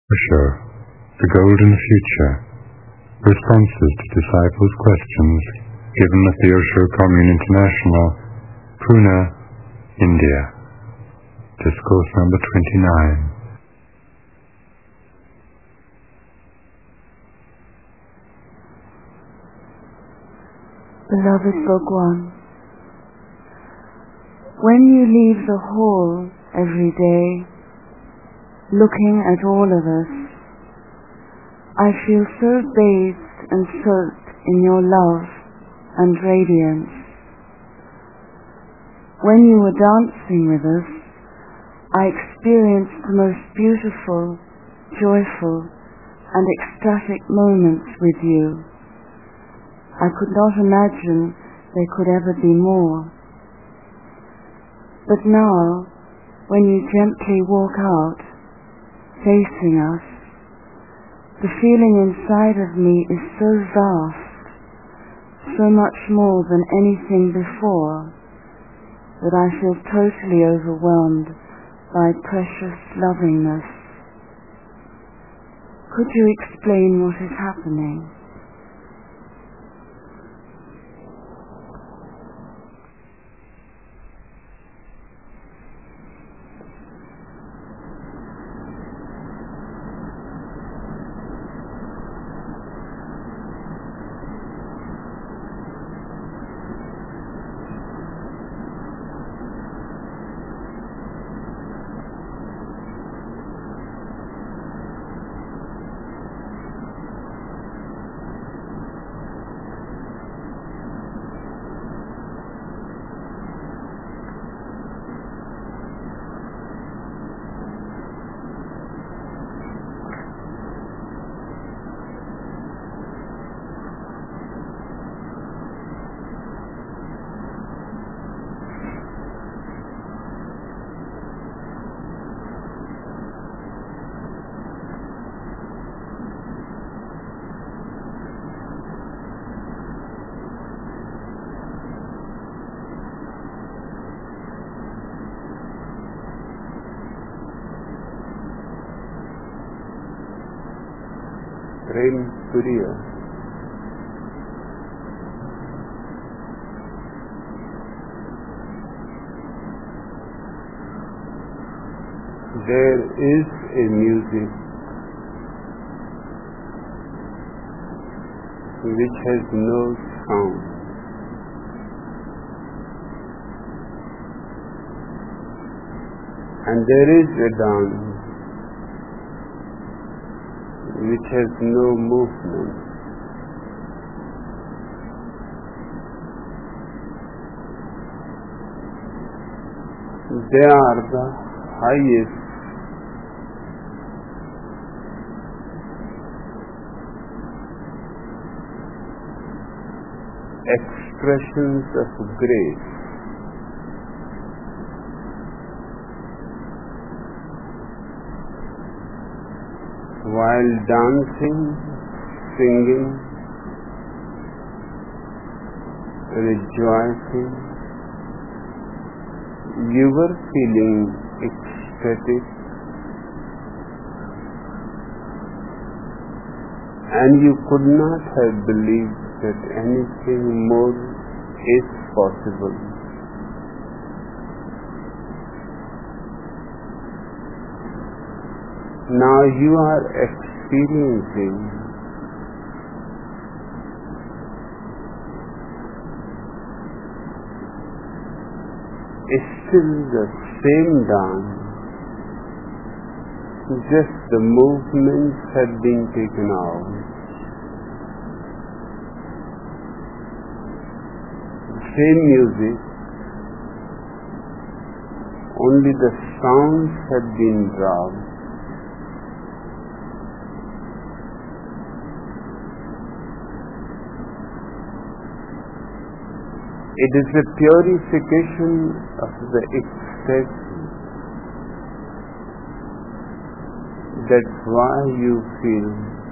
Osho, The Golden Future, Responses to Disciples' Questions, given at the Osho Commune International, Pune, India. Discourse number 29. Beloved Bhagwan, when you leave the hall every day, looking at all of us, I feel so bathed and soaked in your love and radiance. When you were dancing with us, I experienced the most beautiful, joyful, and ecstatic moments with you. I could not imagine there could ever be more. But now, when you gently walk out, facing us, the feeling inside of me is so vast, so much more than anything before, that I feel totally overwhelmed by precious lovingness. Could you explain what is happening? Prem Surya. There is a music which has no sound. And there is a dance which has no movement. They are the highest expressions of grace. While dancing, singing, rejoicing, you were feeling ecstatic, and you could not have believed that anything more is possible. Now you are experiencing still the same dance, just the movements have been taken out. Same music, only the sounds have been dropped. It is a purification of the ecstasy. That's why you feel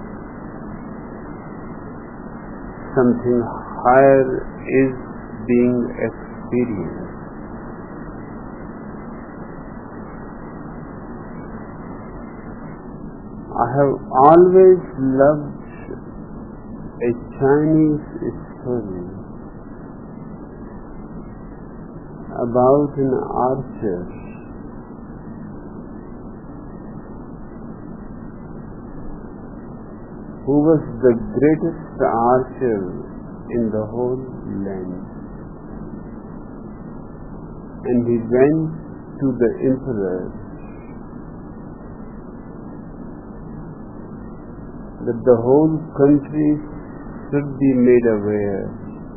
something higher is being experienced. I have always loved a Chinese story about an archer who was the greatest archer in the whole land. And he went to the emperor that the whole country should be made aware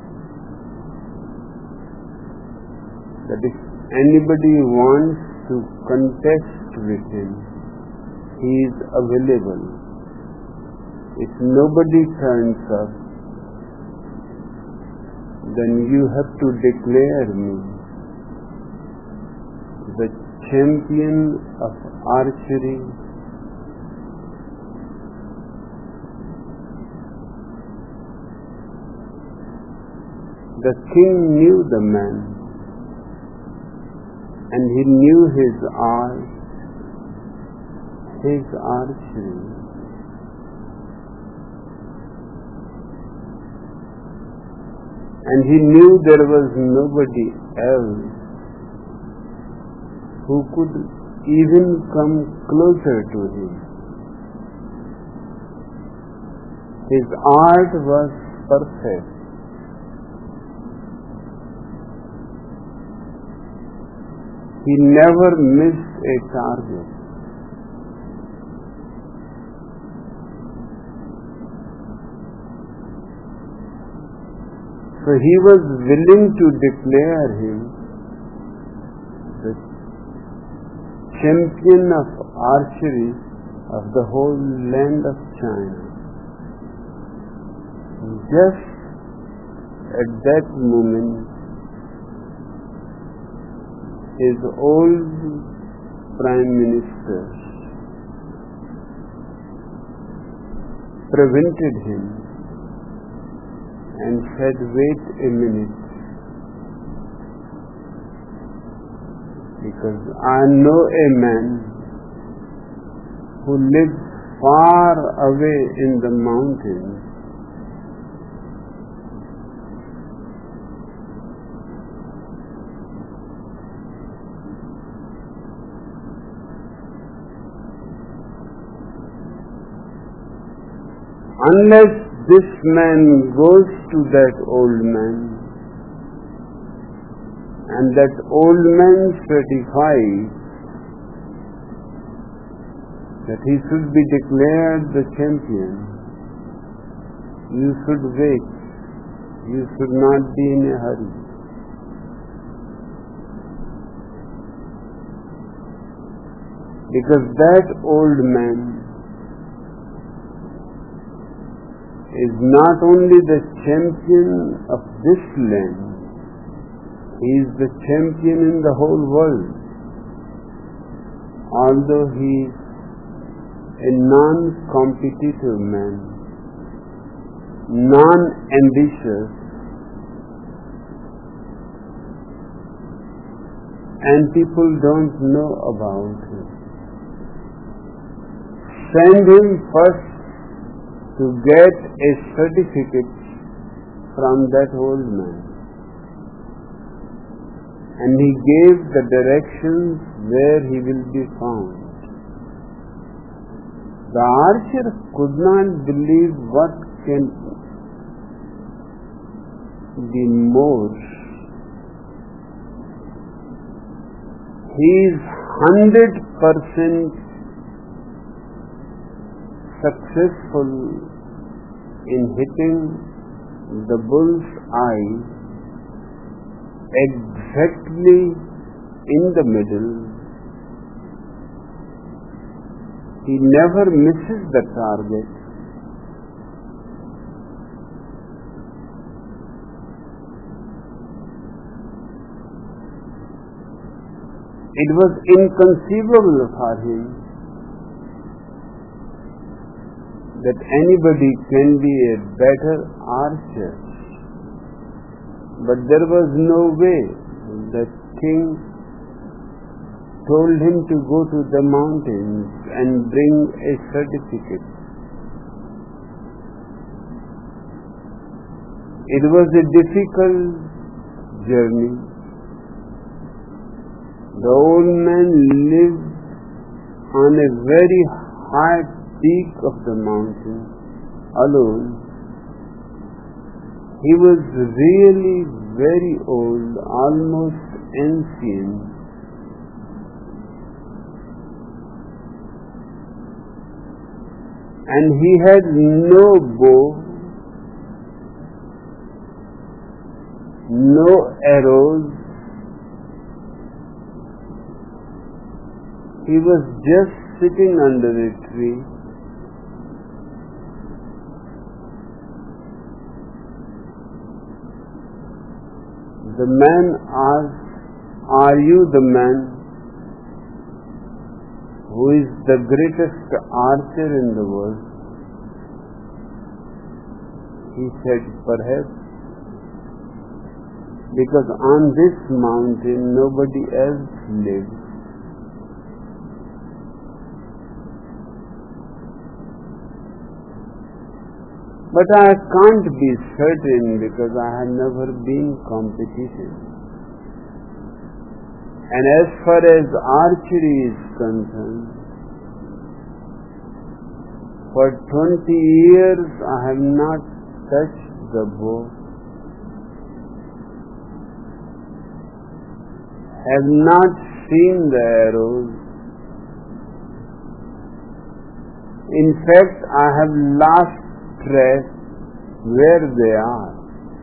that if anybody wants to contest with him, he is available. If nobody turns up, then you have to declare me the champion of archery The king knew the man, and he knew his art, his archery. And he knew there was nobody else who could even come closer to him. His art was perfect. He never missed a target. So he was willing to declare him the champion of archery of the whole land of China. Just at that moment, his old Prime Minister prevented him and said, "Wait a minute, because I know a man who lives far away in the mountains, unless this man goes to that old man and that old man certifies that he should be declared the champion, you should wait. You should not be in a hurry." Because that old man is not only the champion of this land, he is the champion in the whole world. Although he is a non-competitive man, non-ambitious, and people don't know about him. Send him first to get a certificate from that old man. And he gave the directions where he will be found. The archer could not believe what can be more. He is 100% successful in hitting the bull's eye exactly in the middle. He never misses the target. It was inconceivable for him that anybody can be a better archer. But there was no way. The king told him to go to the mountains and bring a certificate. It was a difficult journey. The old man lived on a very high peak of the mountain alone. He was really very old, almost ancient. And he had no bow, no arrows. He was just sitting under a tree. The man asked, "Are you the man who is the greatest archer in the world?" He said, "Perhaps, because on this mountain nobody else lives." But I can't be certain because I have never been competitive. And as far as archery is concerned, for 20 years I have not touched the bow, have not seen the arrows. In fact, I have lost track where they are.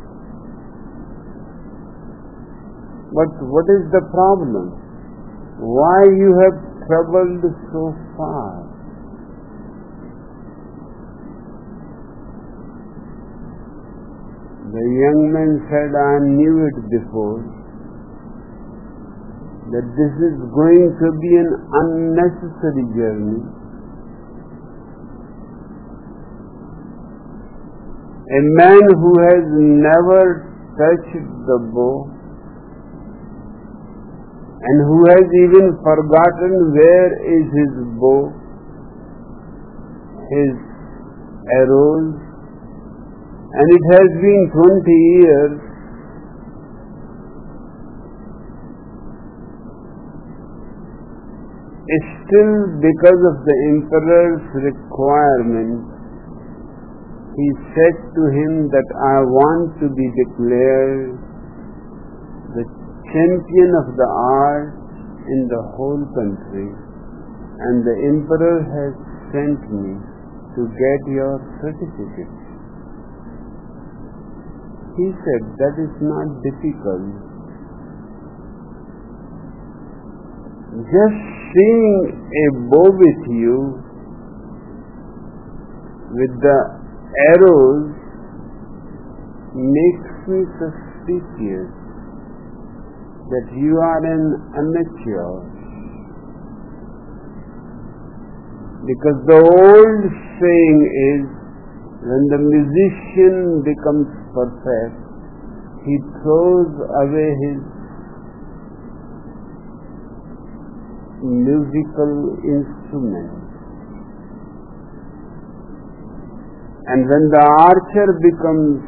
But what is the problem? Why you have traveled so far? The young man said, "I knew it before, that this is going to be an unnecessary journey. A man who has never touched the bow and who has even forgotten where is his bow, his arrows, and it has been 20 years, still because of the emperor's requirement, he said to him that I want to be declared the champion of the art in the whole country, and the emperor has sent me to get your certificate." He said, "That is not difficult. Just seeing a bow with you, with the arrows, makes me suspicious that you are an amateur. Because the old saying is, when the musician becomes perfect, he throws away his musical instrument. And when the archer becomes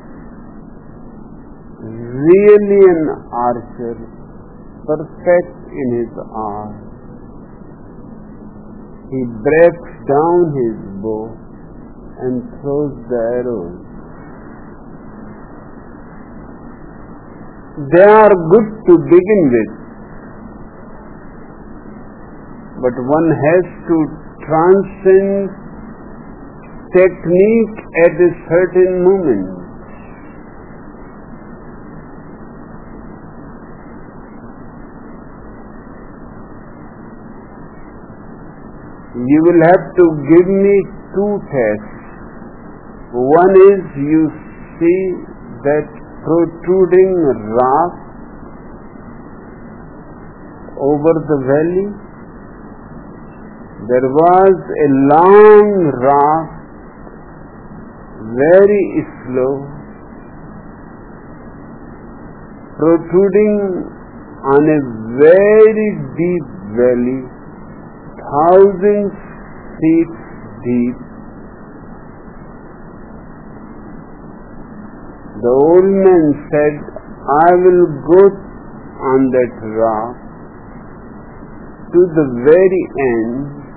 really an archer, perfect in his art, he breaks down his bow and throws the arrows. They are good to begin with, but one has to transcend technique at a certain moment. You will have to give me two tests. One is, you see that protruding rock over the valley? There was a long rock, very slow, protruding on a very deep valley, thousands feet deep. The old man said, I will go on that rock to the very end,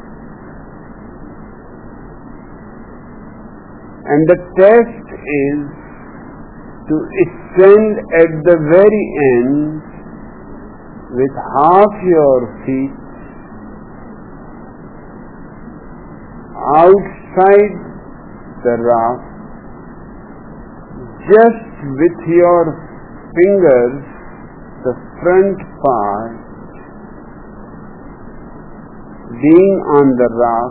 and the test is to stand at the very end with half your feet outside the rock, just with your fingers, the front part being on the rock.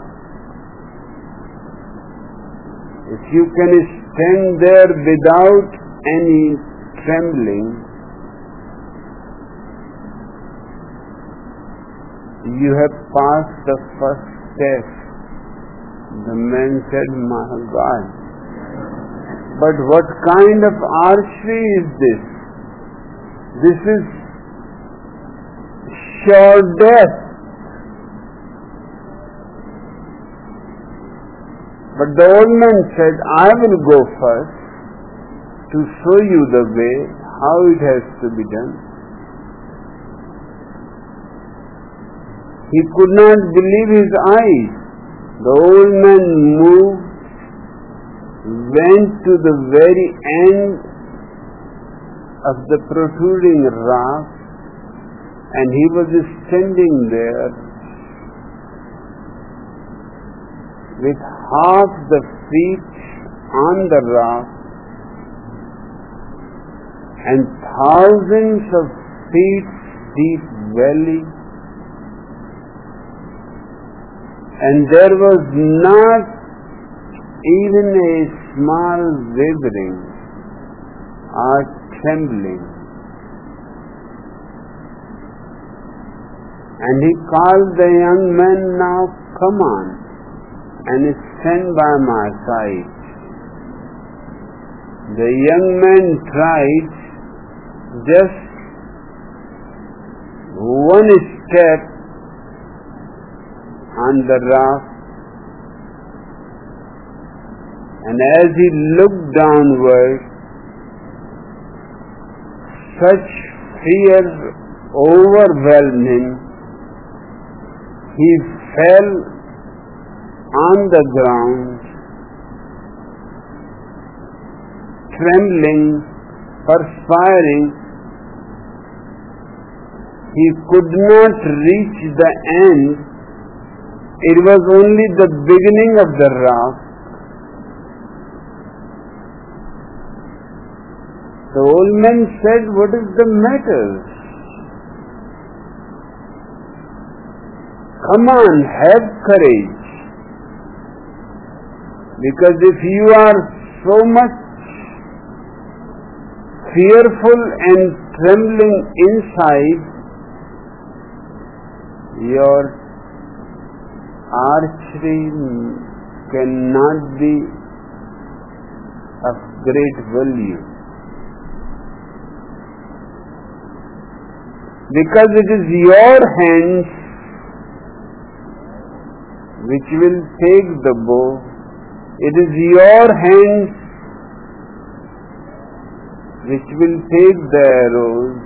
If you can stand there without any trembling, you have passed the first test. The man said, my God, but what kind of archery is this? This is sure death. But the old man said, I will go first to show you the way, how it has to be done. He could not believe his eyes. The old man moved, went to the very end of the protruding rock, and he was standing there with half the feet on the rock and thousands of feet deep valley, and there was not even a small wavering or trembling. And he called the young man, now come on and stand by my side. The young man tried just one step on the rock, and as he looked downward, such fear overwhelmed him. He fell on the ground, trembling, perspiring. He could not reach the end. It was only the beginning of the rock. The old man said, what is the matter? Come on, have courage. Because if you are so much fearful and trembling inside, your archery cannot be of great value. Because it is your hands which will take the bow. It is your hands which will take the arrows.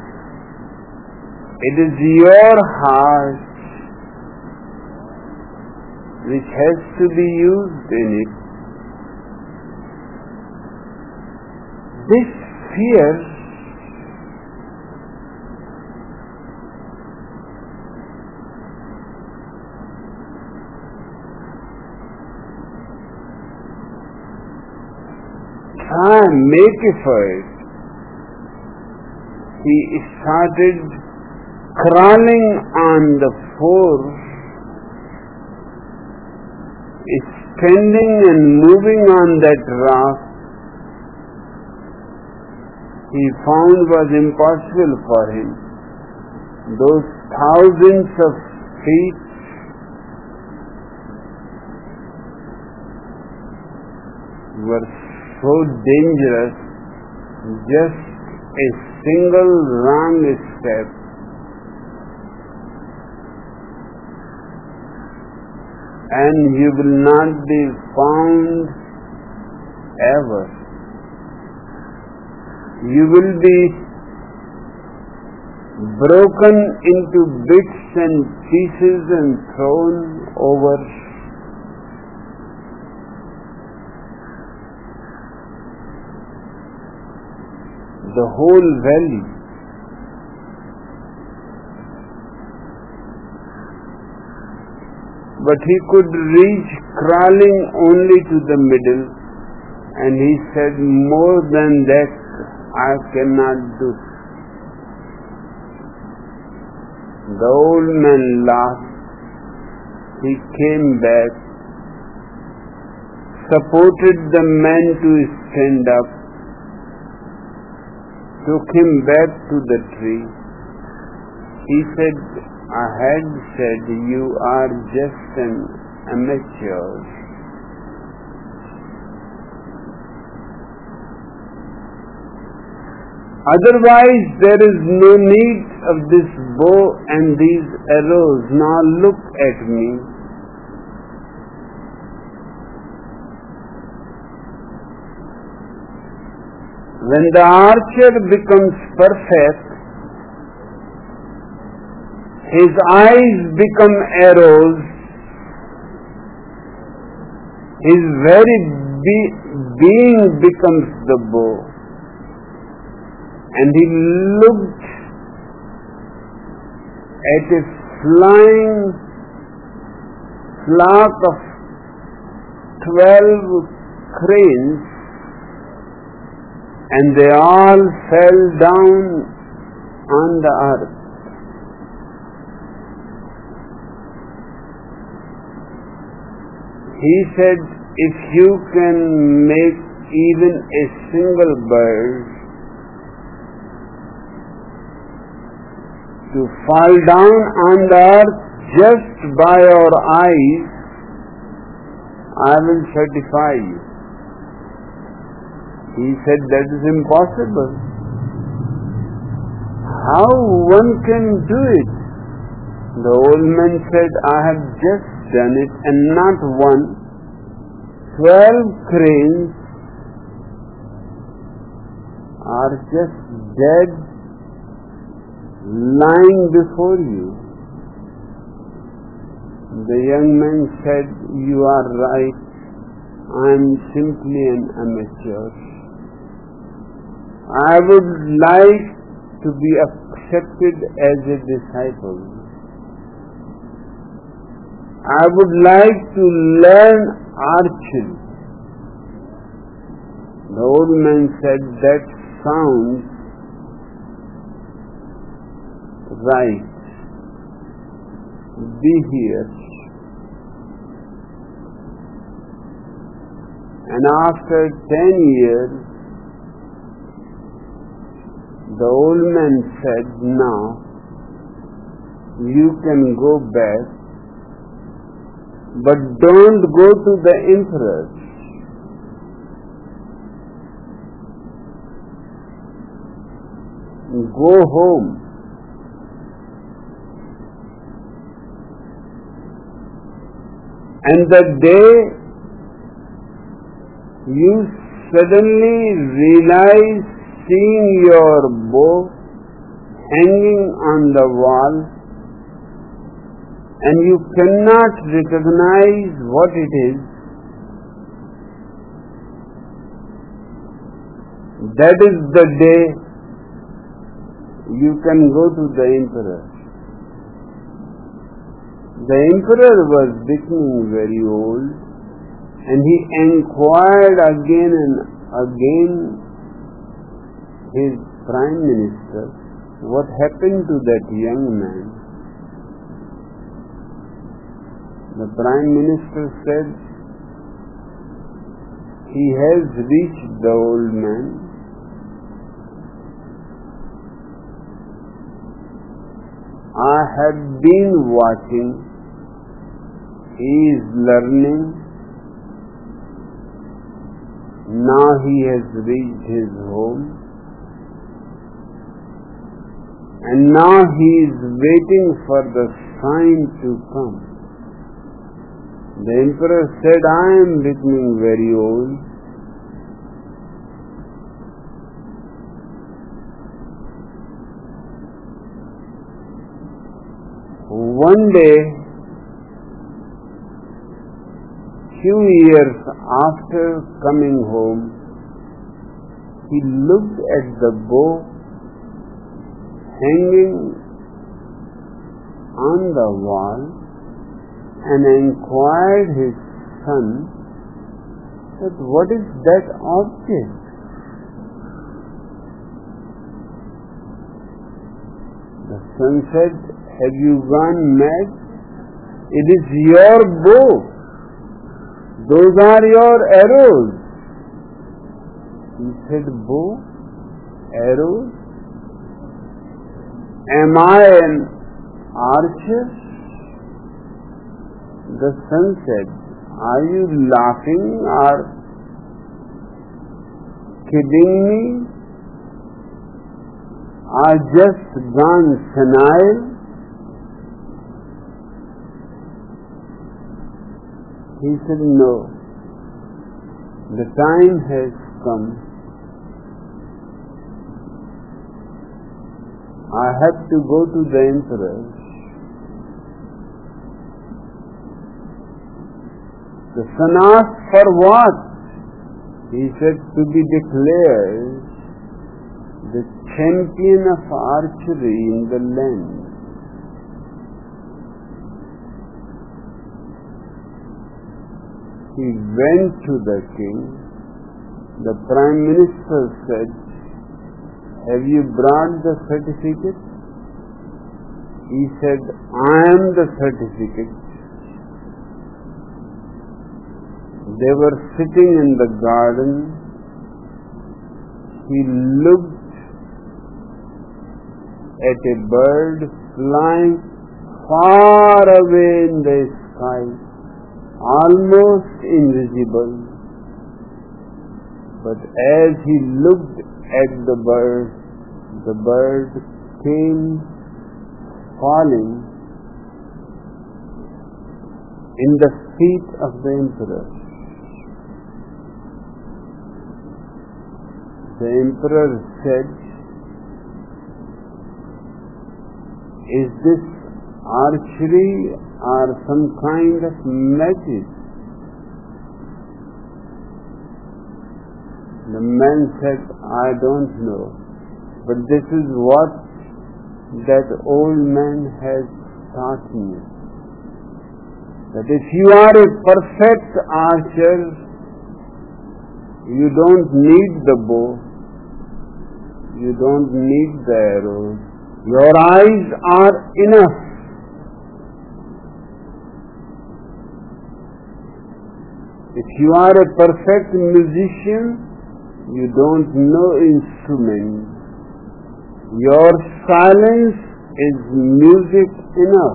It is your heart which has to be used in it. This fear make effort. He started crawling on the floor, standing and moving on that rock. He found was impossible for him. Those thousands of feet were so dangerous. Just a single wrong step and you will not be found ever. You will be broken into bits and pieces and thrown over the whole valley. But he could reach crawling only to the middle, and he said, more than that I cannot do. The old man laughed. He came back, supported the man to stand up, took him back to the tree. He said, I had said you are just an amateur. Otherwise there is no need of this bow and these arrows. Now look at me. When the archer becomes perfect, his eyes become arrows, his very being becomes the bow. And he looked at a flying flock of 12 cranes, and they all fell down on the earth. He said, if you can make even a single bird to fall down on the earth just by your eyes, I will certify you. He said, that is impossible. How one can do it? The old man said, I have just done it, and not one. 12 cranes are just dead, lying before you. The young man said, you are right. I am simply an amateur. I would like to be accepted as a disciple. I would like to learn archery. The old man said, that sounds right. Be here. And after 10 years, the old man said, now you can go back, but don't go to the emperor. Go home. And the day you suddenly realize, seeing your bow hanging on the wall, and you cannot recognize what it is, that is the day you can go to the emperor. The emperor was becoming very old, and he inquired again and again his prime minister, what happened to that young man? The prime minister said, he has reached the old man. I have been watching. He is learning. Now he has reached his home. And now he is waiting for the sign to come. The emperor said, I am becoming very old. One day, few years after coming home, he looked at the bow hanging on the wall and inquired his son that what is that object? The son said, have you gone mad? It is your bow. Those are your arrows. He said, bow? Arrows? Am I an archer? The son said, are you laughing or kidding me? Are just gone senile? He said, no. The time has come. I have to go to the emperor. The son asked, for what? He said, to be declared the champion of archery in the land. He went to the king. The prime minister said, have you brought the certificate? He said, I am the certificate. They were sitting in the garden. He looked at a bird flying far away in the sky, almost invisible. But as he looked at the bird came falling in the feet of the emperor. The emperor said, is this archery or some kind of magic? The man said, I don't know, but this is what that old man has taught me. That if you are a perfect archer, you don't need the bow, you don't need the arrows. Your eyes are enough. If you are a perfect musician, you don't know instruments. Your silence is music enough.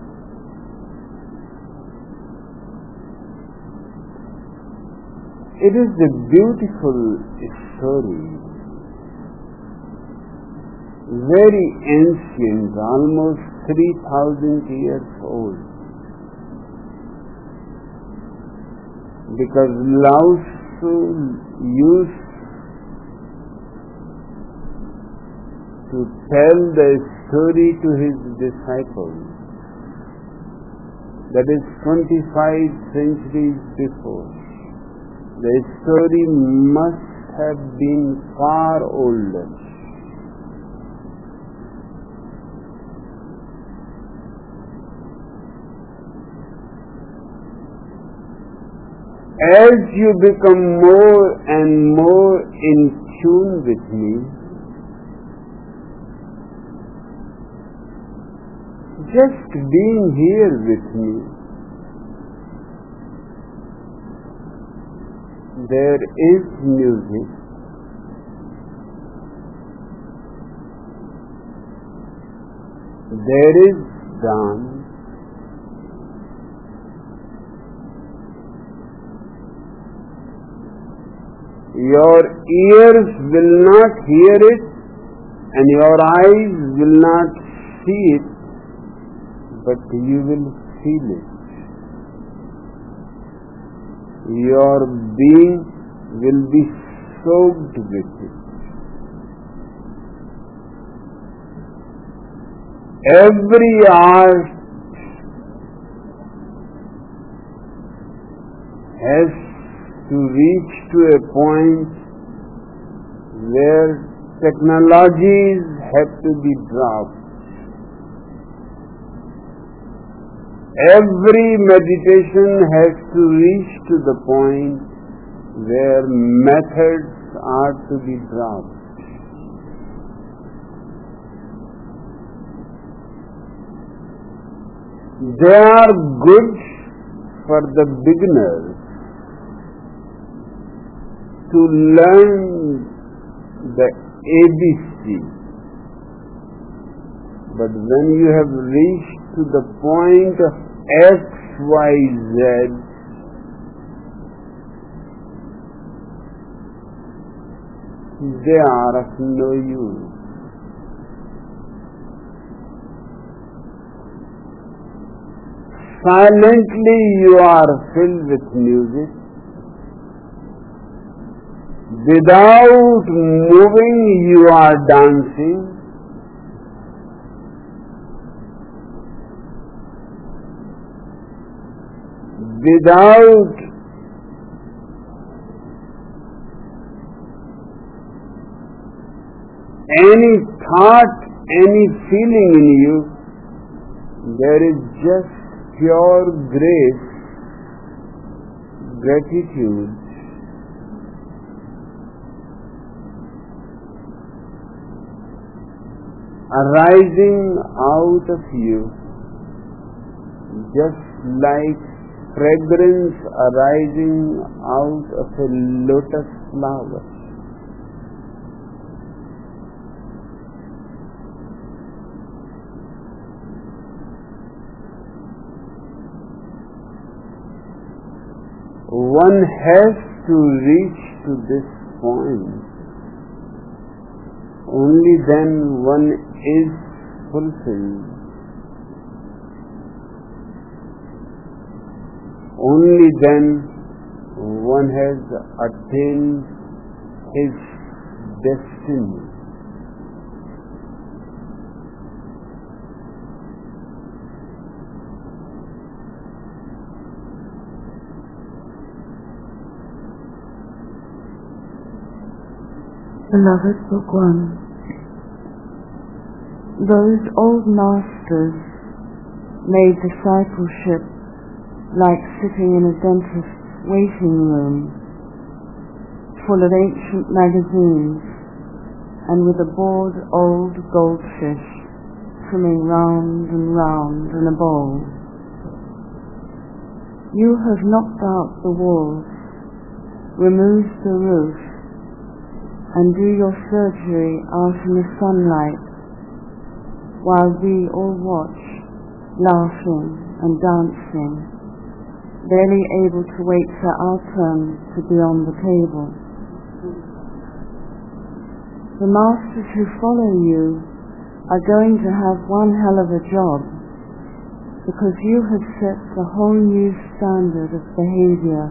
It is a beautiful story. Very ancient, almost 3,000 years old. Because Lao Tzu used to tell the story to his disciples. That is 25 centuries before. The story must have been far older. As you become more and more in tune with me, just being here with me, there is music, there is dance, your ears will not hear it and your eyes will not see it, but you will feel it. your being will be soaked with it. Every art has to reach to a point where technologies have to be dropped. Every meditation has to reach to the point where methods are to be dropped. They are good for the beginners to learn the ABC. But when you have reached to the point of X, Y, Z, they are of no use. Silently you are filled with music. Without moving you are dancing. Without any thought, any feeling in you, there is just pure grace, gratitude, arising out of you, just like fragrance arising out of a lotus flower. One has to reach to this point. Only then one is fulfilled. Only then one has attained his destiny. Beloved Book 1. Those old masters made discipleship like sitting in a dentist's waiting room, full of ancient magazines, and with a bored old goldfish swimming round and round in a bowl. You have knocked out the walls, removed the roof, and do your surgery out in the sunlight, while we all watch, laughing and dancing, barely able to wait for our turn to be on the table. The masters who follow you are going to have one hell of a job, because you have set a whole new standard of behavior.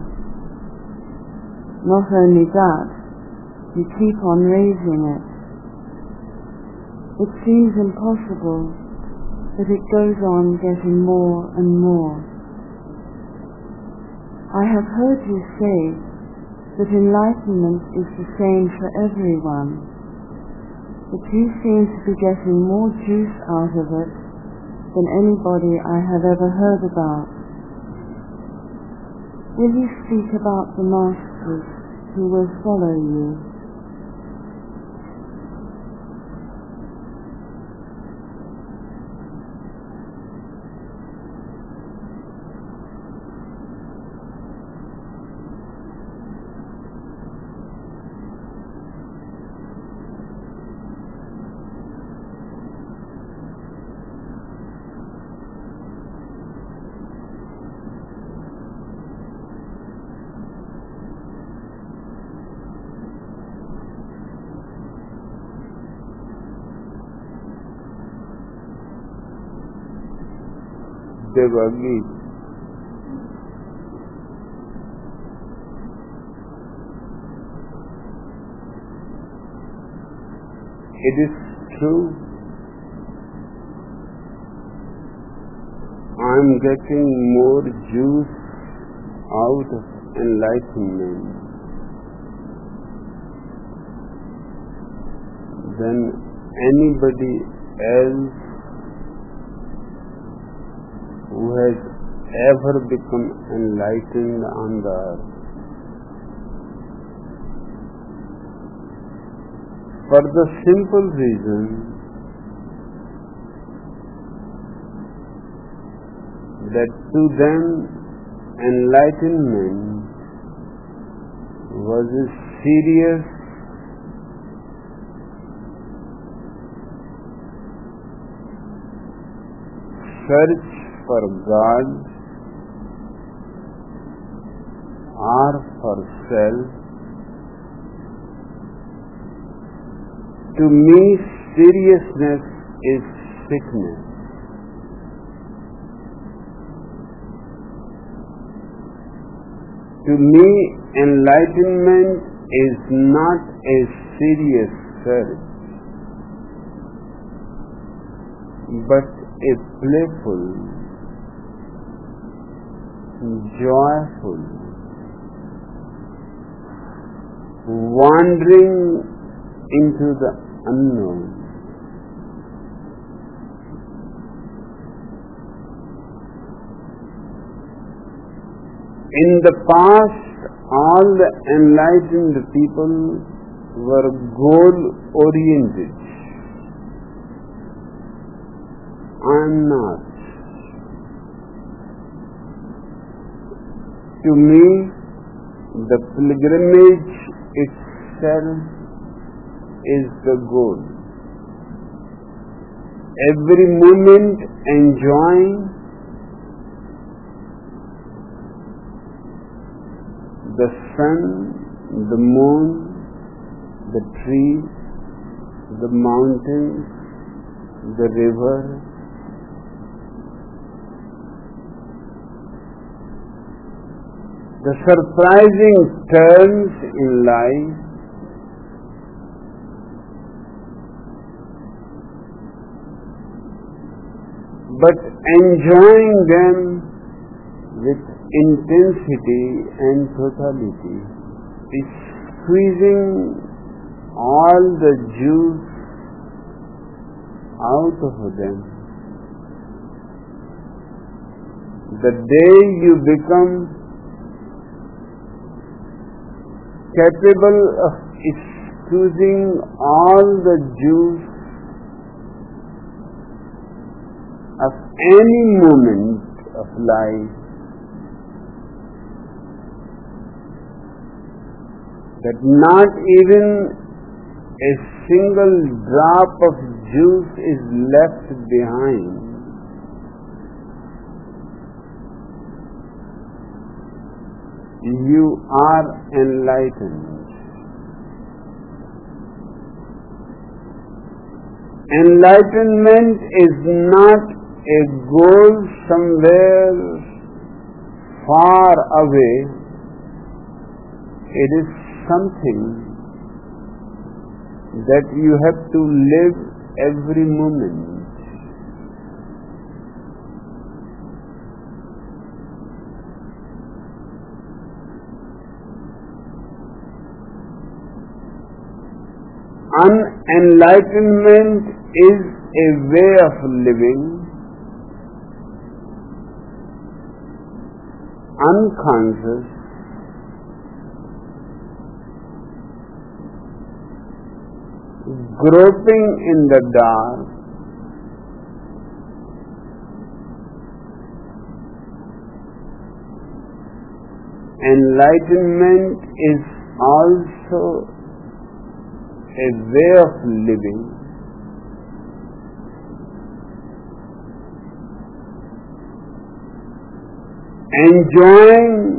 Not only that, you keep on raising it. It seems impossible, but it goes on getting more and more. I have heard you say that enlightenment is the same for everyone, but you seem to be getting more juice out of it than anybody I have ever heard about. Will you speak about the masters who will follow you? Devagi. it is true, I am getting more juice out of enlightenment than anybody else who has ever become enlightened on the earth. For the simple reason that to them enlightenment was a serious search for God or for self. To me, seriousness is sickness. To me, enlightenment is not a serious search, but a playful, joyful, wandering into the unknown. In the past, all the enlightened people were goal-oriented. I am not. To me, the pilgrimage itself is the goal. Every moment enjoying the sun, the moon, the trees, the mountains, the river, the surprising turns in life, but enjoying them with intensity and totality, is squeezing all the juice out of them. The day you become capable of squeezing all the juice of any moment of life, that not even a single drop of juice is left behind, you are enlightened. Enlightenment is not a goal somewhere far away. It is something that you have to live every moment. Unenlightenment is a way of living, unconscious, groping in the dark, enlightenment is also a way of living, enjoying.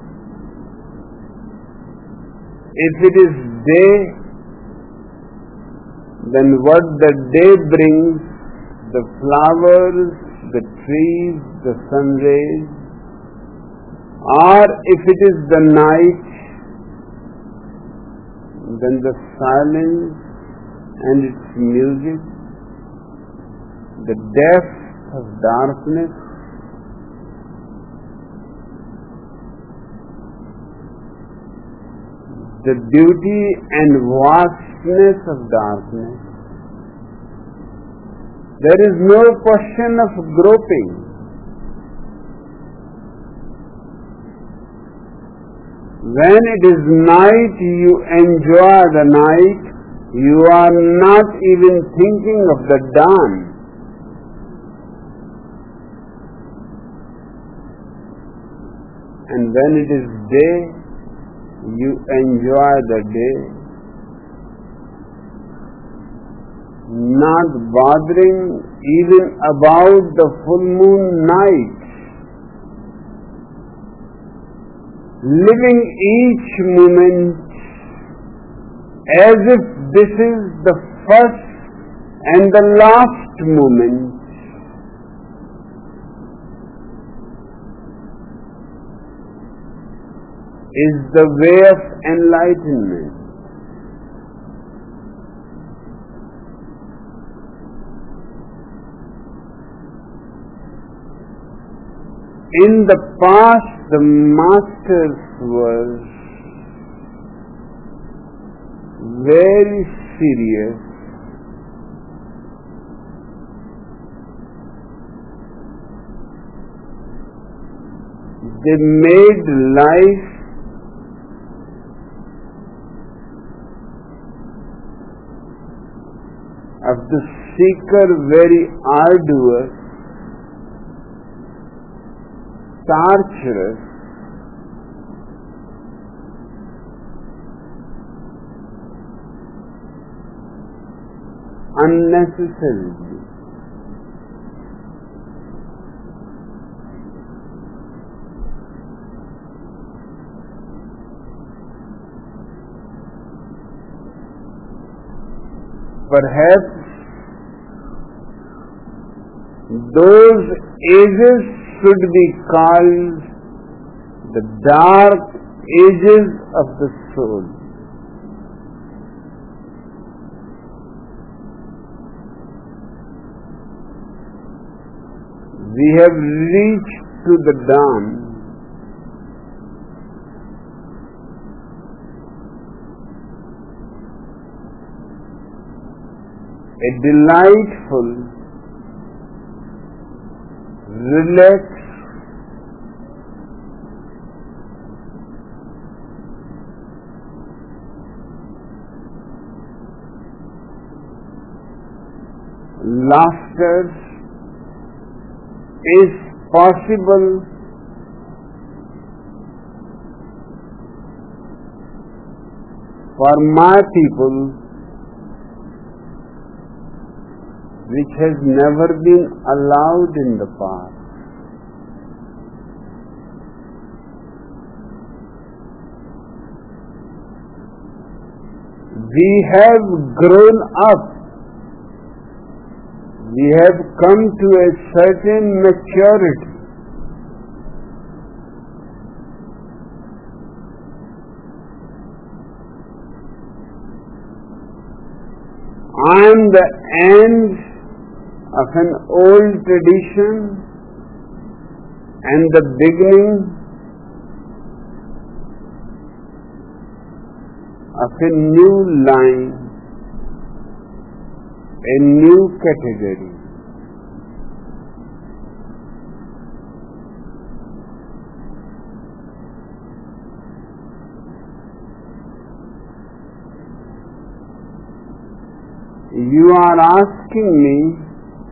If it is day, then what the day brings, the flowers, the trees, the sun rays, or if it is the night, then the silence and its music, the depth of darkness, the beauty and vastness of darkness. There is no question of groping. When it is night, you enjoy the night. You are not even thinking of the dawn. And when it is day, you enjoy the day, not bothering even about the full moon night, living each moment as if this is the first and the last moment. Is the way of enlightenment. In the past, the masters were very serious. They made life of the seeker very arduous, torturous, unnecessarily. Perhaps those ages should be called the dark ages of the soul. We have reached to the dawn. A delightful, relaxed, laughter is possible for my people, which has never been allowed in the past. We have grown up. We have come to a certain maturity. I am the end of an old tradition and the beginning of a new line, a new category. You are asking me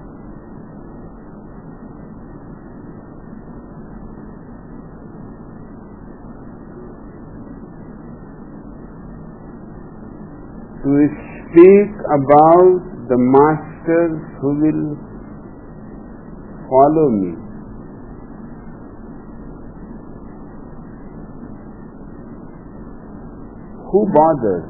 to speak about the masters who will follow me. Who bothers?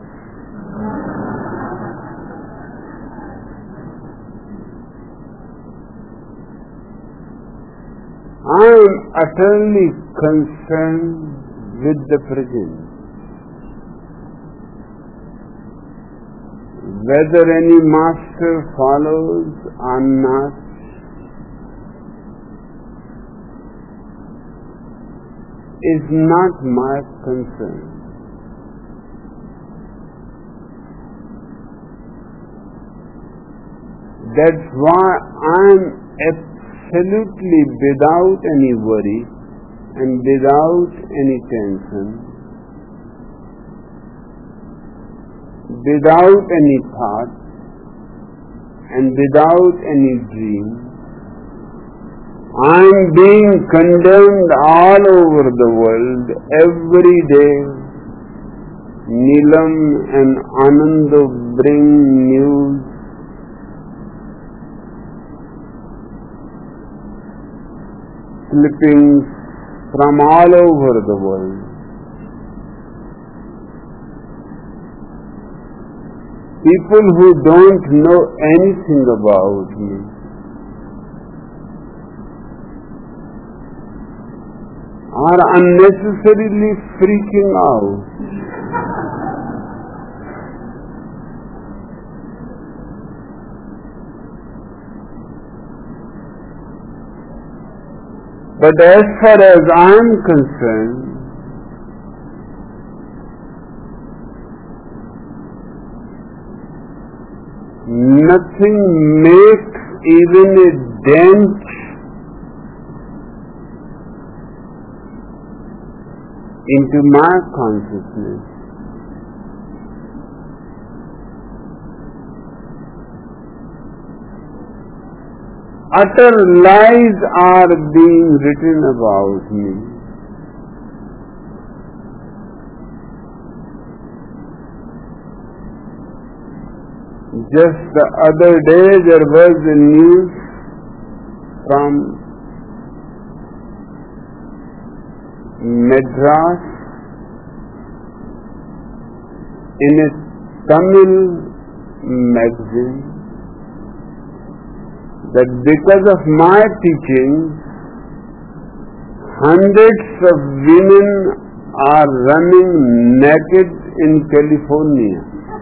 I am utterly concerned with the present, whether any master follows or not, is not my concern. That's why I am absolutely without any worry and without any tension, without any thought and without any dream. I am being condemned all over the world every day. Neelam and Ananda bring news. Clippings from all over the world. People who don't know anything about me are unnecessarily freaking out. But as far as I am concerned, nothing makes even a dent into my consciousness. Utter lies are being written about me. Just the other day there was a news from Madras in a Tamil magazine that because of my teaching, hundreds of women are running naked in California.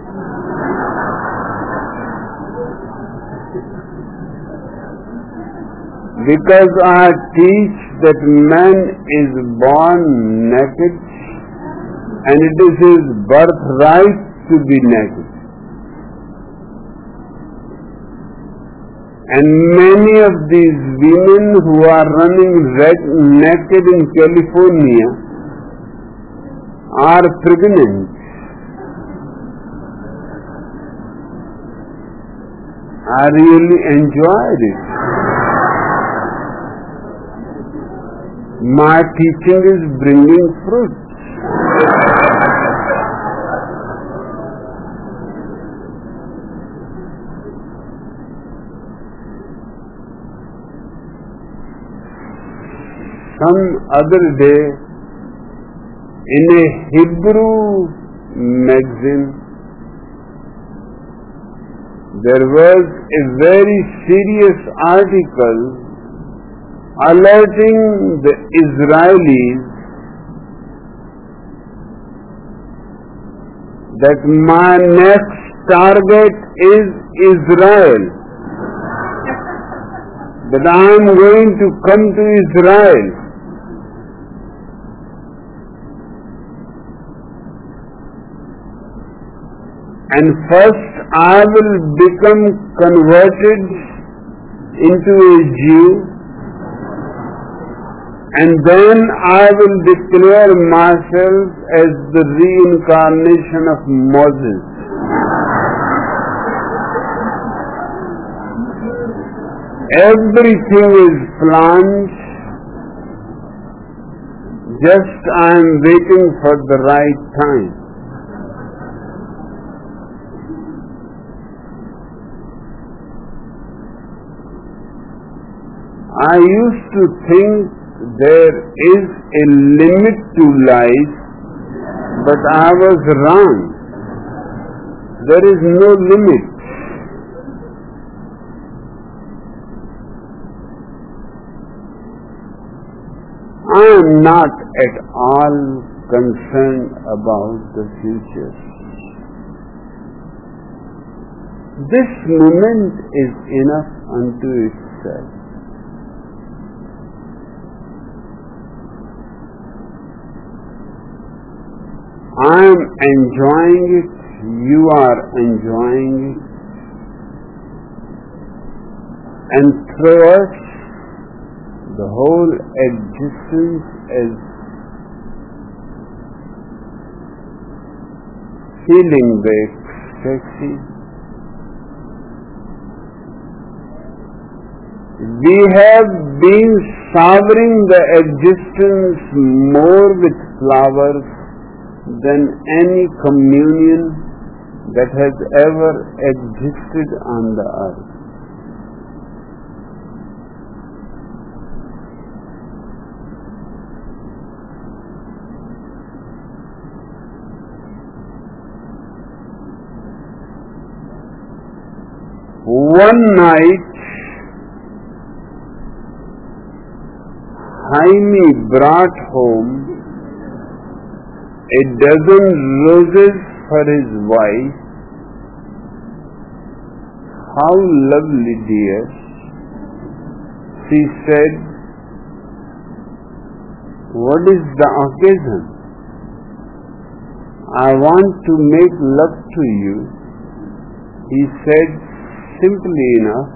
Because I teach that man is born naked and it is his birthright to be naked. And many of these women who are running naked in California are pregnant. I really enjoyed it. My teaching is bringing fruit. Some other day, in a Hebrew magazine, there was a very serious article alerting the Israelis that my next target is Israel. That I am going to come to Israel. And first I will become converted into a Jew, and then I will declare myself as the reincarnation of Moses. Everything is planned, just I am waiting for the right time. I used to think there is a limit to life, but I was wrong. There is no limit. I am not at all concerned about the future. This moment is enough unto itself. I am enjoying it, you are enjoying it, and through us the whole existence is feeling the ecstasy. We have been savoring the existence more with flowers than any communion that has ever existed on the earth. One night, Jaime brought home a dozen roses for his wife. How lovely, dear, she said. What is the occasion? I want to make love to you, he said simply enough.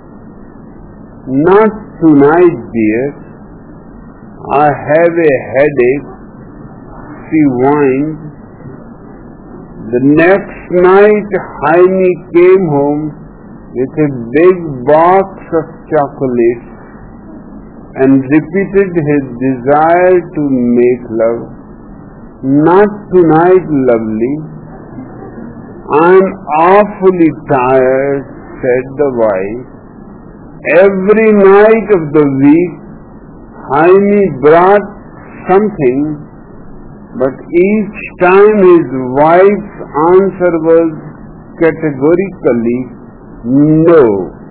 Not tonight, dear. I have a headache, she whined. The next night, Jaime came home with a big box of chocolates and repeated his desire to make love. Not tonight, lovely. I'm awfully tired, said the wife. Every night of the week, Jaime brought something, but each time his wife's answer was categorically no.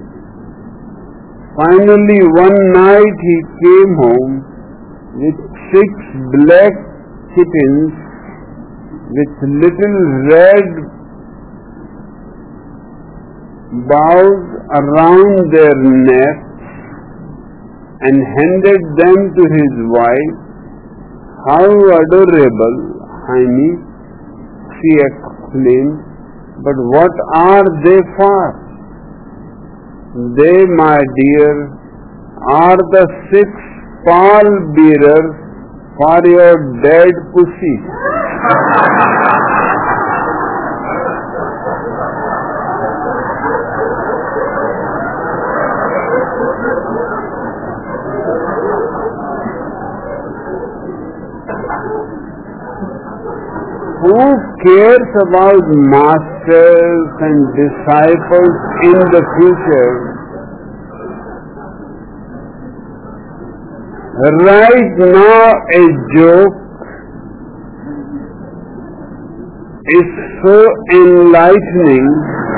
Finally, one night he came home with 6 black kittens with little red bows around their necks and handed them to his wife. How adorable, Jaime, she exclaimed. But what are they for? They, my dear, are the 6 pallbearers for your dead pussy. Who cares about masters and disciples in the future? Right now, a joke is so enlightening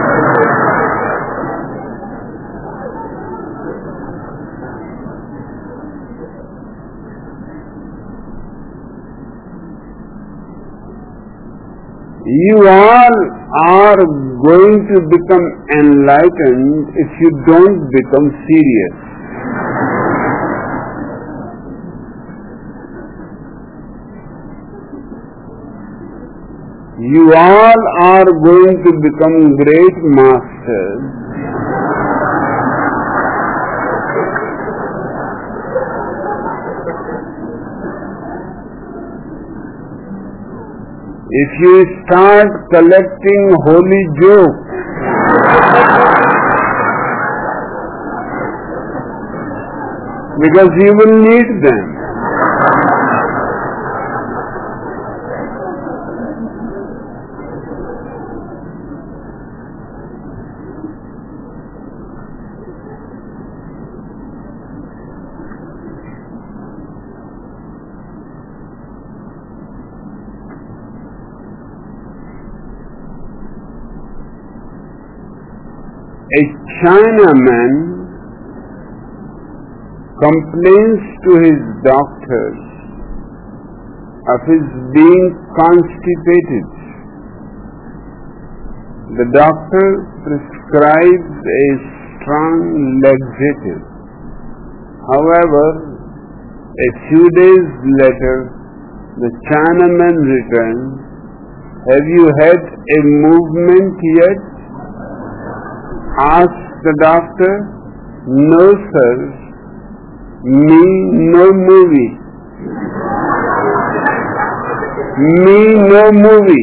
you all are going to become enlightened if you don't become serious. You all are going to become great masters. If you start collecting holy jokes, because you will need them. A Chinaman complains to his doctor of his being constipated. The doctor prescribes a strong laxative. However, a few days later, the Chinaman returns. Have you had a movement yet? Asked the doctor. No, sir. Me, no movie. Me, no movie.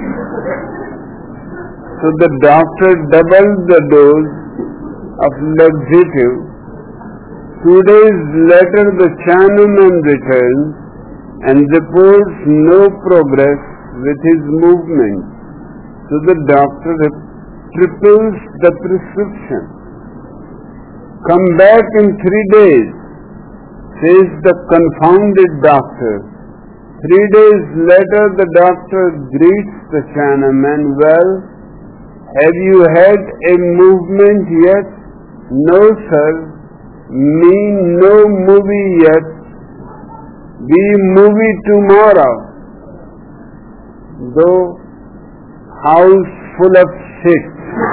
So the doctor doubled the dose of laxative. 2 days later, the Chinaman returns and reports no progress with his movement. So the doctor triples the prescription. Come back in 3 days, says the confounded doctor. 3 days later, the doctor greets the Chinaman. Well, have you had a movement yet? No, sir. Me, no movie yet. We movie tomorrow. Though house full of sick.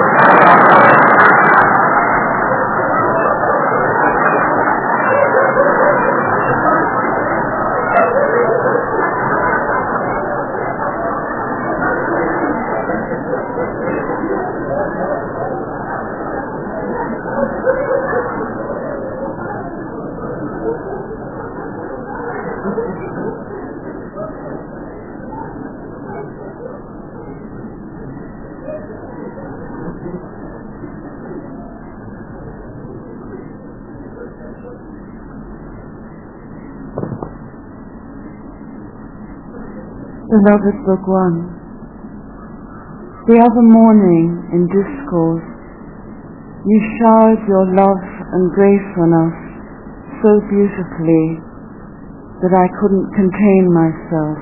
Beloved Bhagwan, the other morning in discourse, you showered your love and grace on us so beautifully that I couldn't contain myself.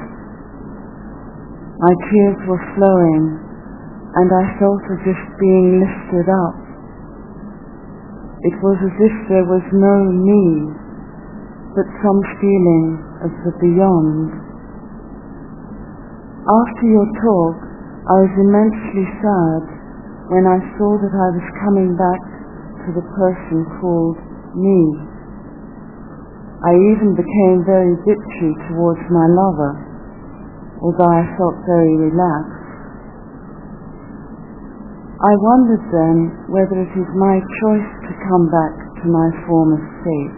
My tears were flowing and I felt as if being lifted up. It was as if there was no me, but some feeling of the beyond. After your talk, I was immensely sad when I saw that I was coming back to the person called me. I even became very bitchy towards my lover, although I felt very relaxed. I wondered then whether it is my choice to come back to my former state.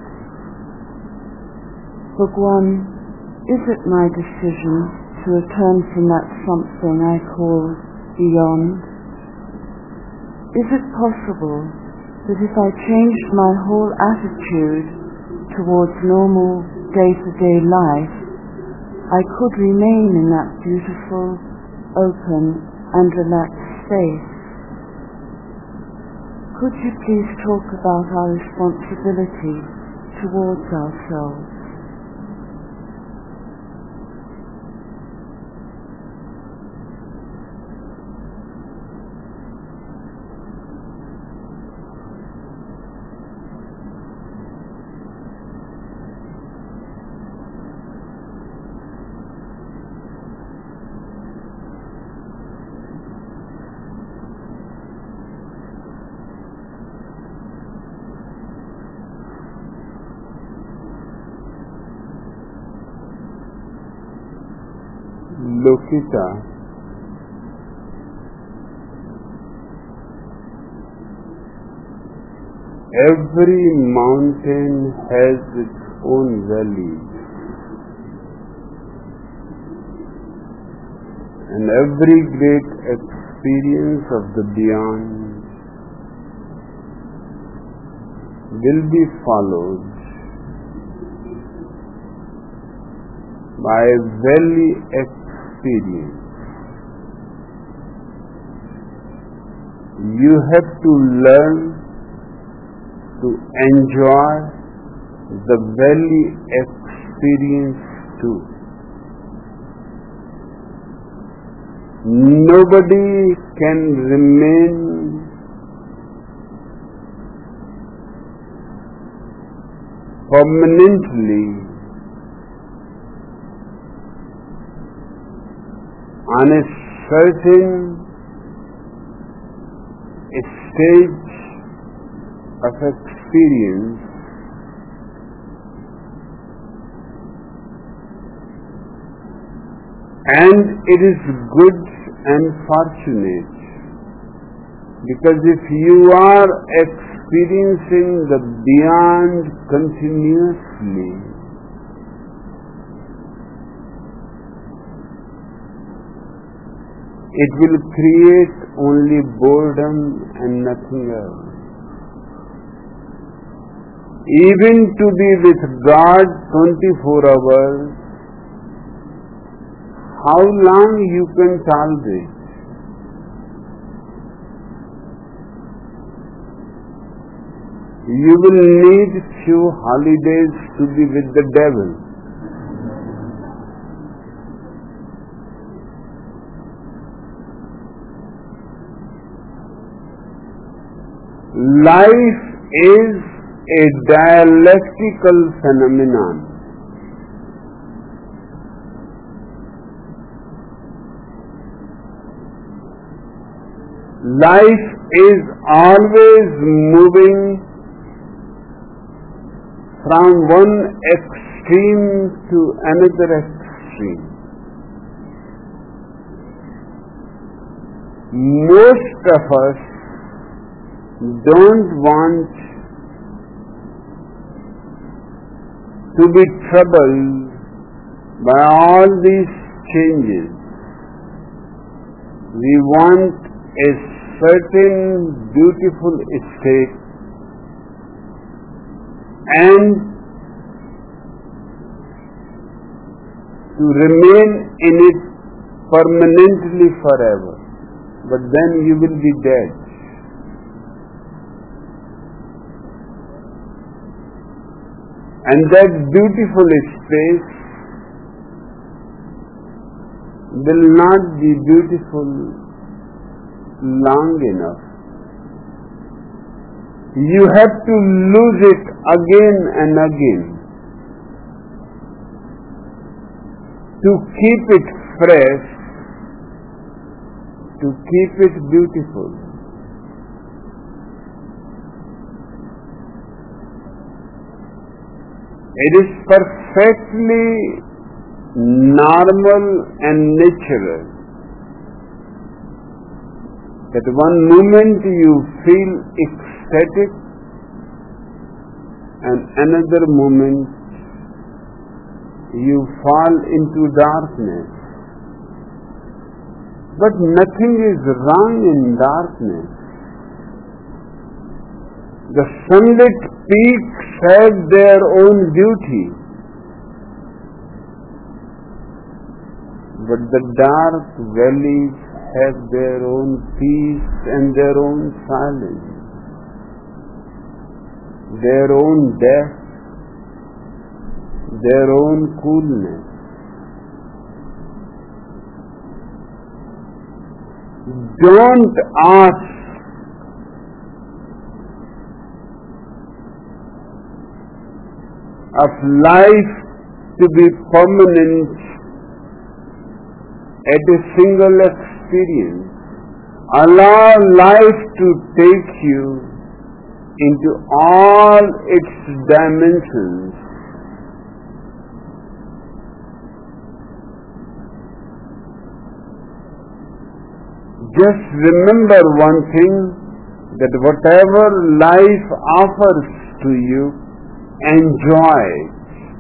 Bhagwan, is it my decision to return from that something I call beyond? Is it possible that if I changed my whole attitude towards normal day-to-day life, I could remain in that beautiful, open and relaxed state? Could you please talk about our responsibility towards ourselves? Lokita, every mountain has its own valley, and every great experience of the beyond will be followed by a valley experience. You have to learn to enjoy the valley experience too. Nobody can remain permanently on a certain stage of experience and it is good and fortunate, because if you are experiencing the beyond continuously, it will create only boredom and nothing else. Even to be with God 24 hours, how long you can tolerate? You will need few holidays to be with the devil. Life is a dialectical phenomenon. Life is always moving from one extreme to another extreme. Most of us don't want to be troubled by all these changes. We want a certain beautiful state and to remain in it permanently forever. But then you will be dead. And that beautiful space will not be beautiful long enough. You have to lose it again and again to keep it fresh, to keep it beautiful. It is perfectly normal and natural that one moment you feel ecstatic and another moment you fall into darkness. But nothing is wrong in darkness. The sunlit peaks have their own beauty, but the dark valleys have their own peace and their own silence, their own depth, their own coolness. Don't ask of life to be permanent at a single experience. Allow life to take you into all its dimensions. Just remember one thing, that whatever life offers to you, enjoy it.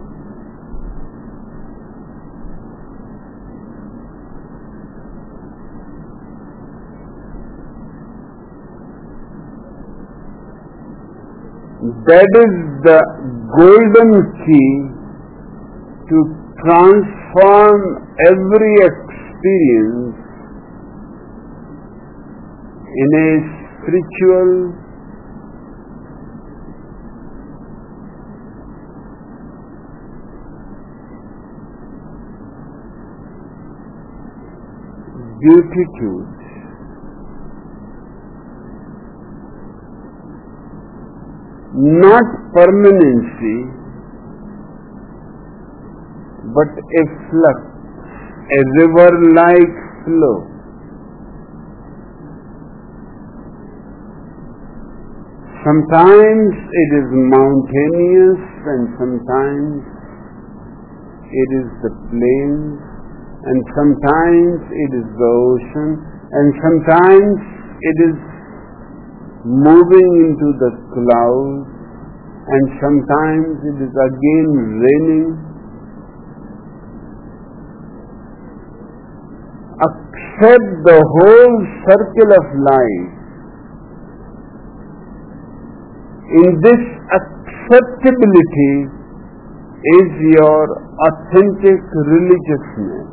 That is the golden key to transform every experience in a spiritual, beatitude. Not permanency, but a flux, a river-like flow. Sometimes it is mountainous and sometimes it is the plains and sometimes it is the ocean and sometimes it is moving into the clouds and sometimes it is again raining. Accept the whole circle of life. In this acceptability is your authentic religiousness.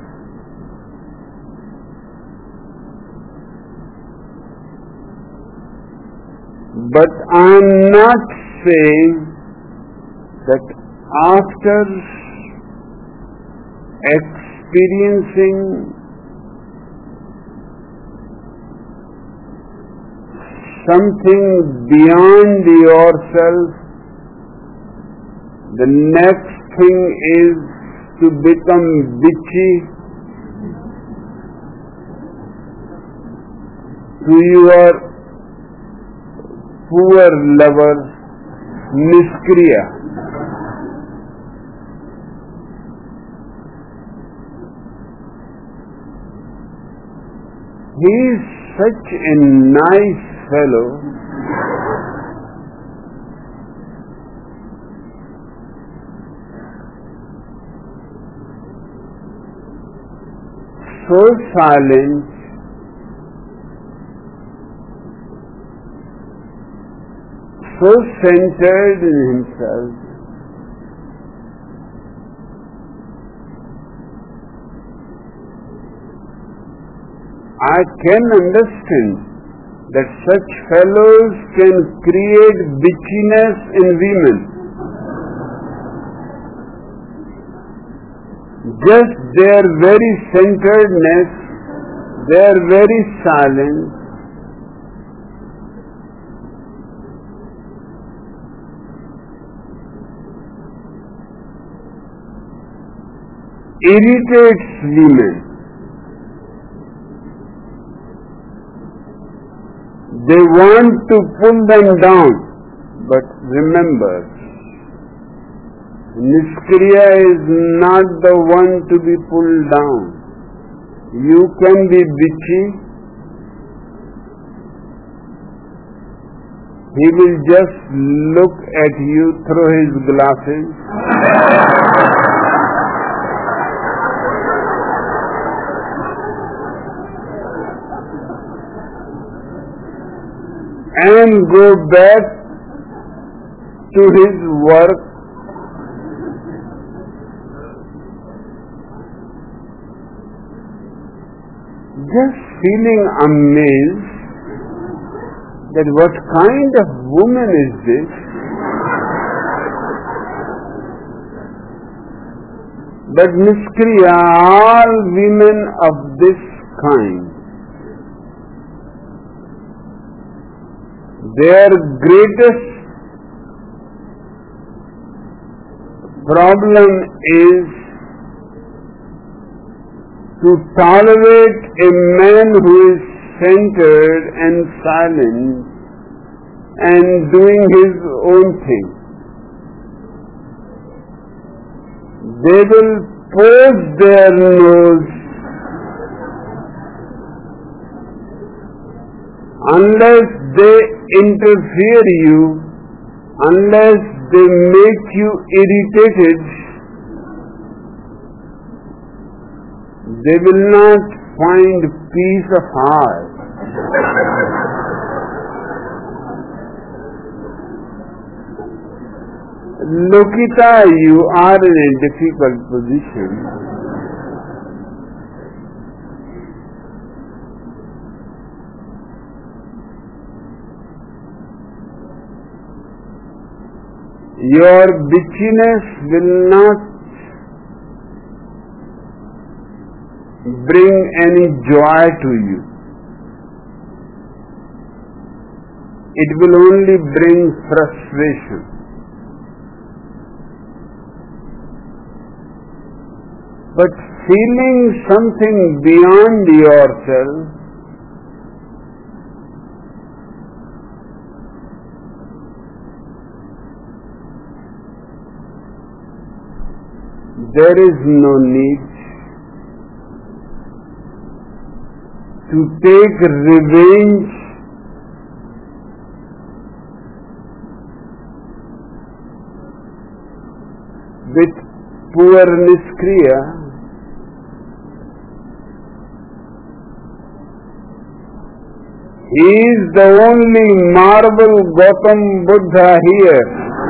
But I am not saying that after experiencing something beyond yourself, the next thing is to become bitchy to your poor lover, Niskriya. He is such a nice fellow. So silent, so centered in himself. I can understand that such fellows can create bitchiness in women. Just their very centeredness, their very silence, irritates women. They want to pull them down, but remember, Niskriya is not the one to be pulled down. You can be bitchy. He will just look at you through his glasses. And go back to his work. Just feeling amazed that what kind of woman is this? But Niskriya, all women of this kind, their greatest problem is to tolerate a man who is centered and silent and doing his own thing. They will pose their nose unless they interfere you, unless they make you irritated. They will not find peace of heart. Lokita, you are in a difficult position. Your bitchiness will not bring any joy to you. It will only bring frustration. But feeling something beyond yourself, there is no need to take revenge with poor Niskriya. He is the only marble Gautam Buddha here.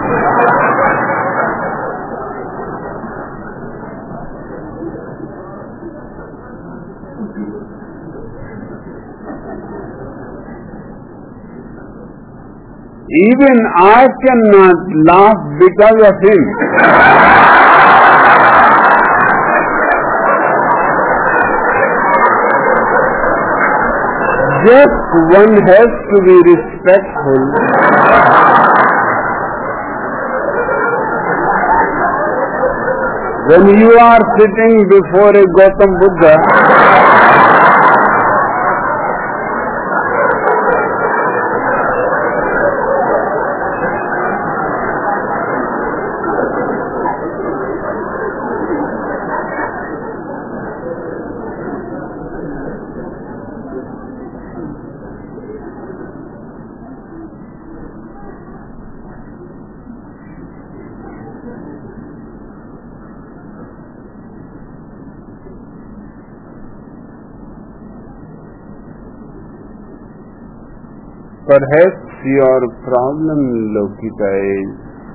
Even I cannot laugh because of him. Just one has to be respectful. When you are sitting before a Gautam Buddha, perhaps your problem, Lokita, is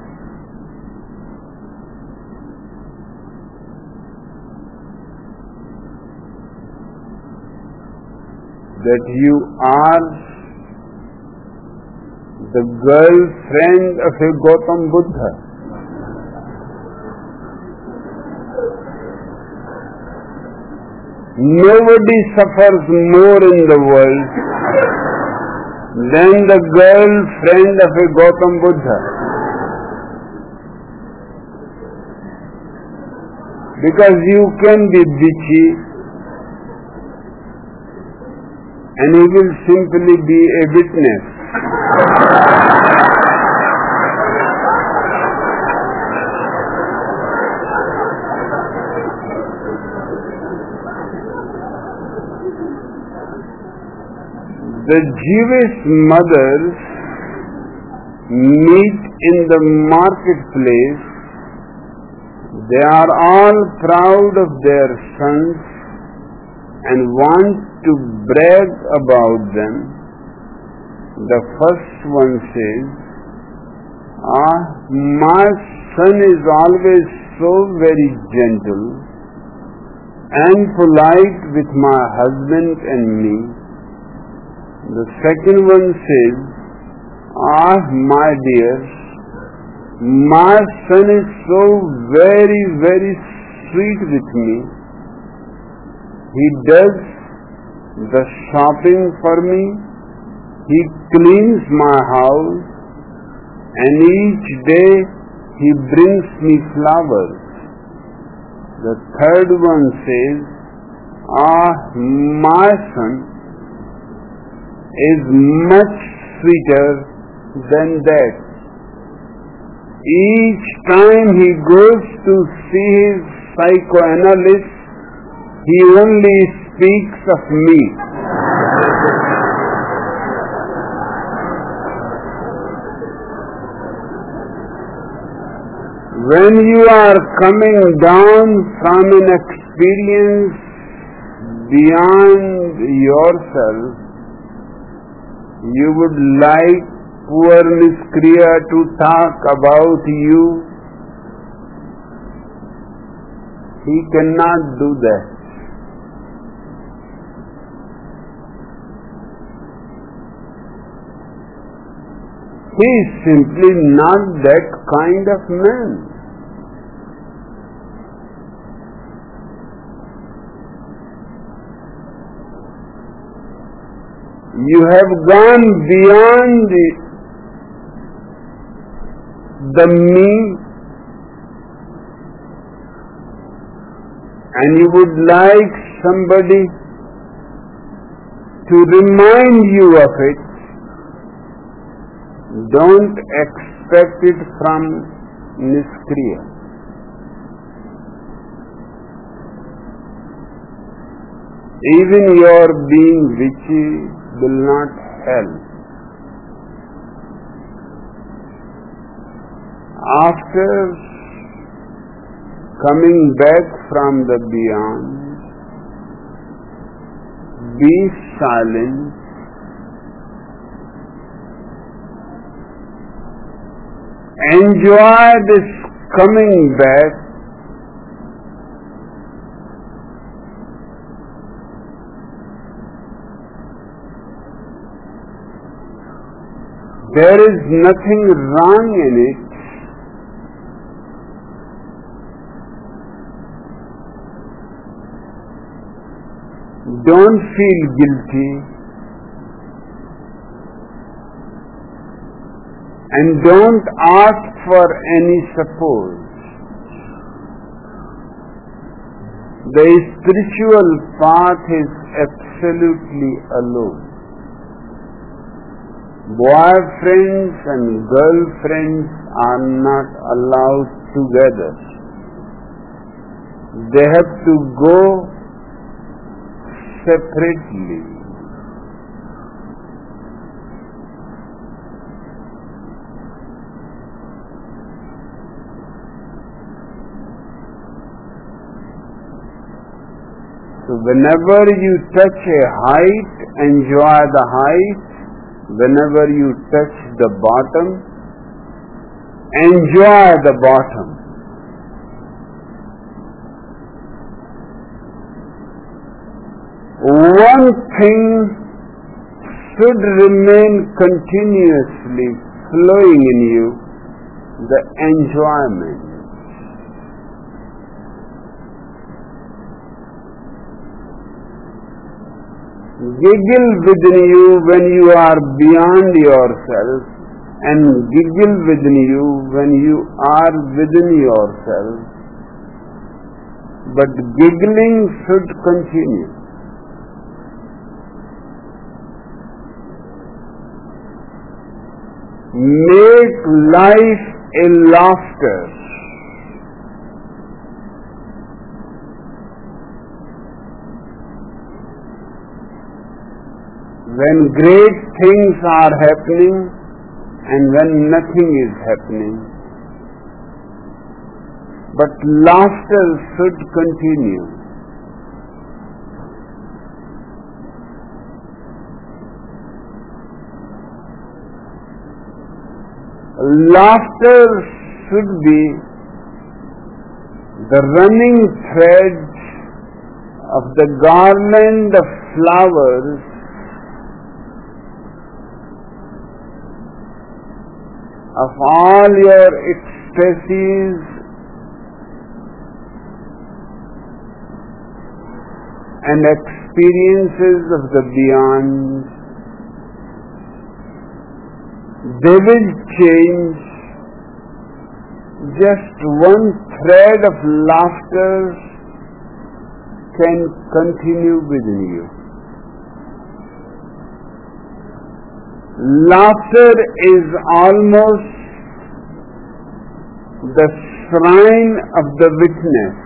that you are the girlfriend of a Gautam Buddha. Nobody suffers more in the world than the girlfriend of a Gautam Buddha. Because you can be bitchy and he will simply be a witness. The Jewish mothers meet in the marketplace. They are all proud of their sons and want to brag about them. The first one says, my son is always so very gentle and polite with my husband and me. The second one says, my dear, my son is so very, very sweet with me. He does the shopping for me. He cleans my house. And each day he brings me flowers. The third one says, my son is much sweeter than that. Each time he goes to see his psychoanalyst, he only speaks of me. When you are coming down from an experience beyond yourself, you would like poor Niskriya to talk about you. He cannot do that. He is simply not that kind of man. You have gone beyond the me, and you would like somebody to remind you of it. Don't expect it from Niskriya. Even your being witchy will not help. After coming back from the beyond, be silent. Enjoy this coming back. There is nothing wrong in it. Don't feel guilty and don't ask for any support. The spiritual path is absolutely alone. Boyfriends and girlfriends are not allowed together. They have to go separately. So whenever you touch a height, enjoy the height. Whenever you touch the bottom, enjoy the bottom. One thing should remain continuously flowing in you, the enjoyment. Giggle within you when you are beyond yourself, and giggle within you when you are within yourself. But giggling should continue. Make life a laughter. When great things are happening and when nothing is happening. But laughter should continue. Laughter should be the running thread of the garland of flowers of all your ecstasies and experiences of the beyond. They will change. Just one thread of laughter can continue within you. Laughter is almost the shrine of the witness.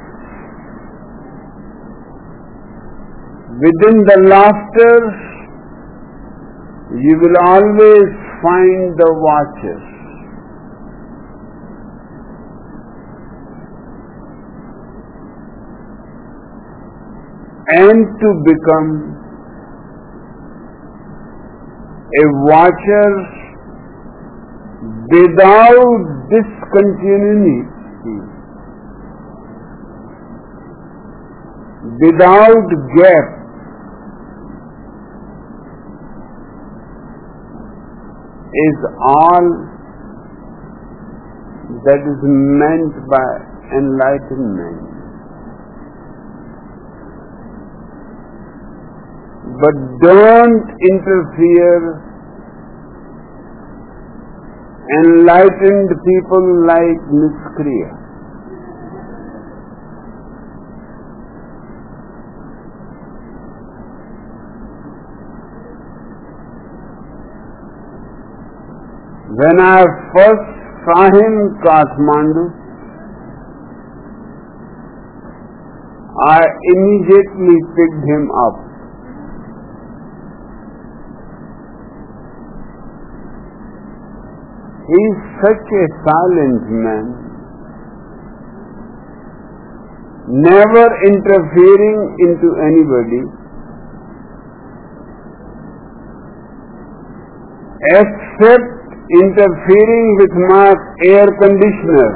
Within the laughter, you will always find the watcher. And to become a watcher without discontinuity, without gap, is all that is meant by enlightenment. But don't interfere. Enlightened people like Niskriya. When I first saw him in Kathmandu, I immediately picked him up. He is such a silent man, never interfering into anybody, except interfering with my air conditioner.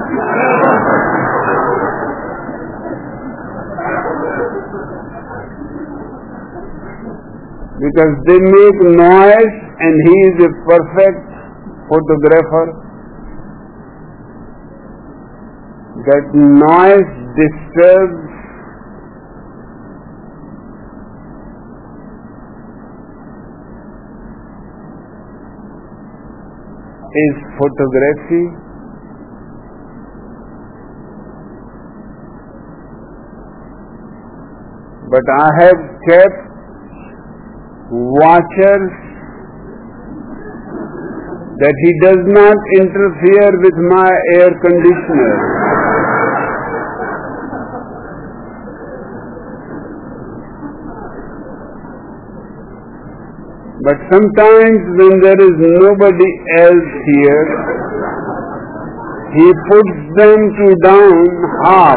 Because they make noise and he is a perfect photographer. That noise disturbs his photography. But I have kept watchers that he does not interfere with my air conditioner. But sometimes when there is nobody else here, he puts them down half.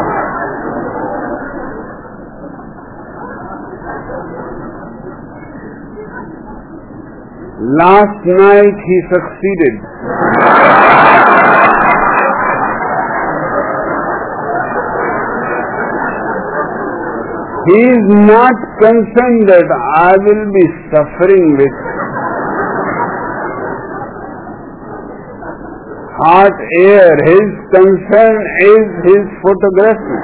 Last night he succeeded. He is not concerned that I will be suffering with hot air. His concern is his photography.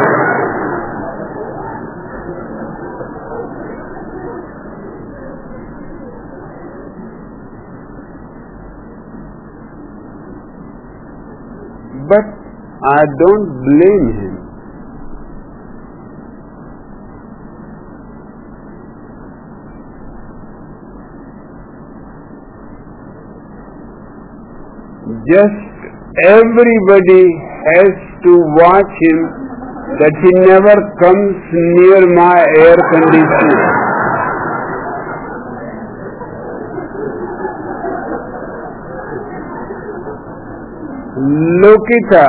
But I don't blame him. Just everybody has to watch him that he never comes near my air conditioner. Lokita,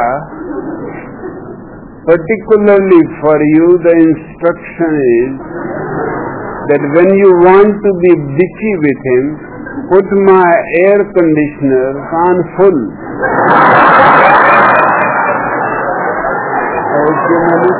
particularly for you, the instruction is that when you want to be bitchy with him, put my air conditioner on full. Okay, Malik?